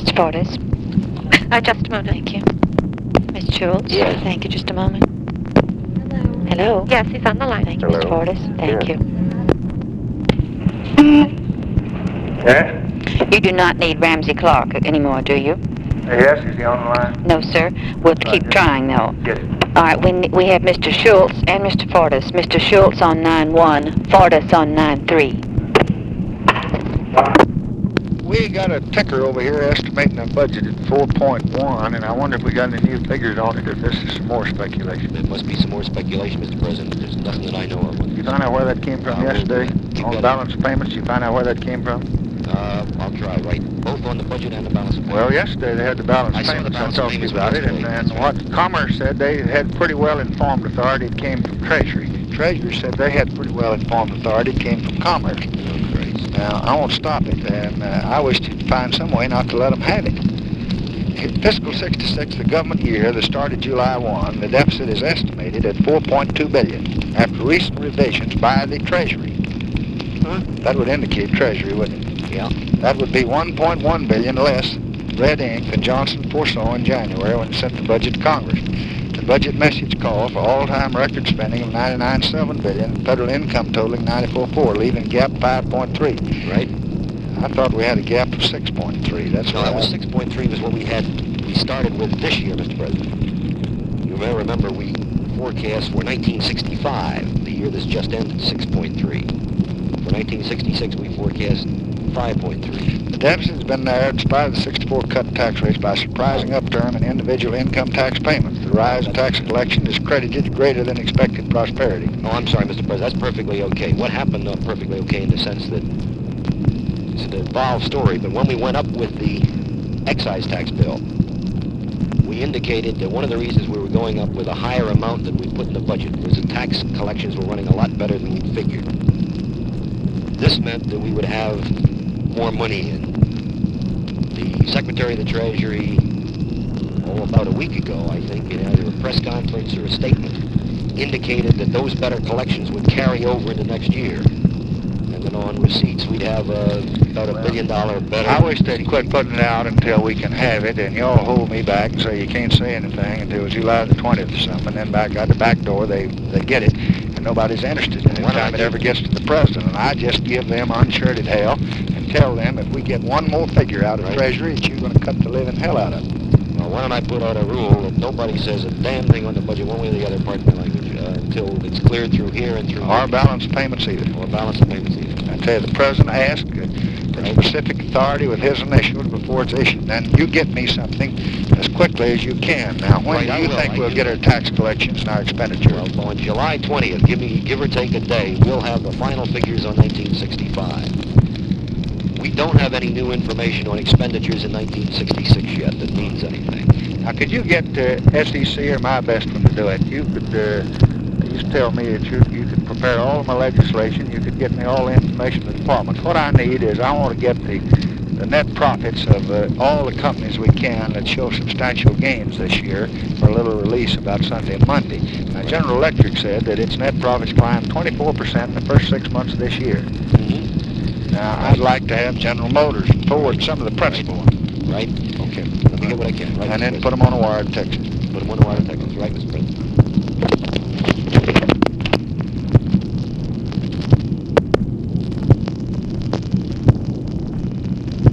Mr. Fortas? Just a moment. Thank you. Mr. Schultz? Yes. Thank you. Just a moment. Hello? Yes, he's on the line. Thank you, Hello? Mr. Fortas. Thank Yes. you. Yes? You do not need Ramsey Clark anymore, do you? Yes, is he on the line? No, sir. We'll keep trying, though. Yes. All right, we have Mr. Schultz and Mr. Fortas. Mr. Schultz on 9-1, Fortas on 9-3. We got a ticker over here estimating the budget at 4.1, and I wonder if we got any new figures on it, if this is some more speculation. There must be some more speculation, Mr. President. There's nothing that I know of. You find out where that came from yesterday? On the balance payments, you find out where that came from? I'll try, right? Both on the budget and the balance of Well, yesterday they had the balance I saw the payments. balance I talked to you payments about it, and yesterday. what Commerce said, they had pretty well-informed authority. It came from Treasury. Treasury said they had pretty well-informed authority. It came from Commerce. Now, I won't stop it, and I wish to find some way not to let them have it. In fiscal 66, the government year that started July 1, the deficit is estimated at $4.2 billion after recent revisions by the Treasury. That would indicate Treasury, wouldn't it? Yeah. That would be $1.1 billion less red ink than Johnson foresaw in January when he sent the budget to Congress. The budget message called for all-time record spending of $99.7 billion and federal income totaling $94.4, leaving gap 5.3. Right. I thought we had a gap of 6.3. That's No, what that was 6.3 was what we started with this year, Mr. President. You may remember we forecast for 1965, the year that's just ended, 6.3. For 1966, we forecast 5.3. The deficit has been there in spite of the 64 cut tax rates by surprising upturn in individual income tax payments. The rise in tax collection is credited to greater than expected prosperity. Oh, I'm sorry, Mr. President. That's perfectly okay. What happened, perfectly okay in the sense that it's an involved story, but when we went up with the excise tax bill, we indicated that one of the reasons we were going up with a higher amount than we put in the budget was the tax collections were running a lot better than we figured. This meant that we would have more money in. The Secretary of the Treasury, about a week ago, I think, in either a press conference or a statement, indicated that those better collections would carry over into next year. And then on receipts, we'd have about $1 billion better. I wish they'd quit putting it out until we can have it, and y'all hold me back and say you can't say anything until July the 20th or something, and then back out the back door they get it, and nobody's interested in it time it ever gets to the president. And I just give them unshirted hell and tell them if we get one more figure out of Treasury, that you're going to cut the living hell out of them. Well, why don't I put out a rule that nobody says a damn thing on the budget one way or the other, pardon my language, until it's cleared through here and through Our balance payments either. Or balance of payments either. I tell you, the president asked for specific authority with his initials before it's issued. Then you get me something as quickly as you can. Now, when do you think we'll get our tax collections and our expenditure? Well, on July 20th, give or take a day, we'll have the final figures on 1965. We don't have any new information on expenditures in 1966 yet that means anything. Now, could you get SEC or my best one to do it? You could just tell me that you could prepare all of my legislation. You could get me all the information in the department. What I need is I want to get the net profits of all the companies we can that show substantial gains this year for a little release about Sunday and Monday. Now, General Electric said that its net profits climbed 24% in the first 6 months of this year. Now, I'd like to have General Motors forward some of the principal ones. Right? Okay. Let me get what I can. Right, and then put them on a wire to Texas. Put them on a wire to Texas. Right, Mr. President.